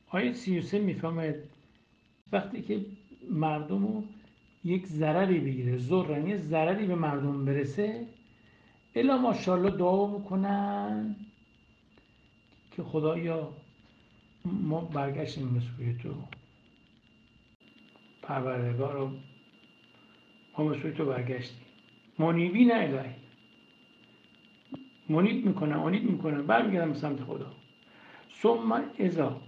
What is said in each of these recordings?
آیه 33 میفهمد وقتی که مردمو یک ضرری بگیره، ضرر یه ضرری به مردم برسه، الا ماشاءالله دعا بکنن که خدایا ما برگشتیم به سوی تو، پروردگارا ما به سوی تو برگشتیم، منیبین الهی، منیب میکنن برمیگردن به سمت خدا. ثم اذا،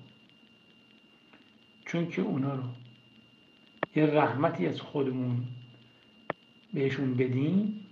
چون که اونا رو یه رحمتی از خودمون بهشون بدیم،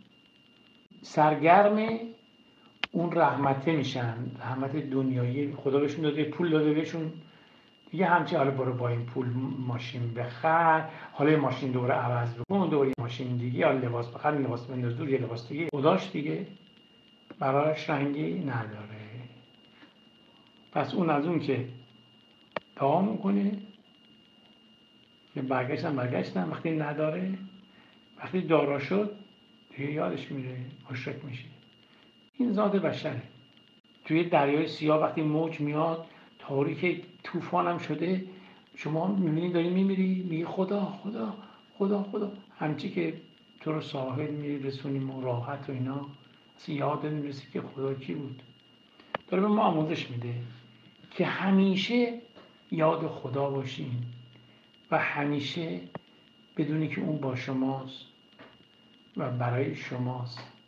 سرگرم اون رحمته میشن، رحمت دنیایی خدا بهشون داده، پول داده بهشون دیگه، همچی حالا برو با این پول ماشین بخر، حالا ماشین دوره عوض بکن، دوره ماشین دیگه، حالا لباس بخر، لباس بنداز دور، یه لباس دیگه، خداش دیگه براش رنگی نداره. پس اون از اون که دعا میکنه که برگشتن، وقتی نداره، وقتی دارا شد دیگه یادش میره، مشرک میشه. این ذات بشره. توی دریای سیاه وقتی موج میاد، تاریک طوفان هم شده، شما میبینی داری میمیری، میگی خدا خدا خدا خدا، همچی که تو رو ساحل میرسونیم و راحت و اینا، اصلا یاد نمیرسی که خدا کی بود. داره به ما آموزش میده که همیشه یاد خدا باشیم و همیشه بدونی که اون با شماست و برای شماست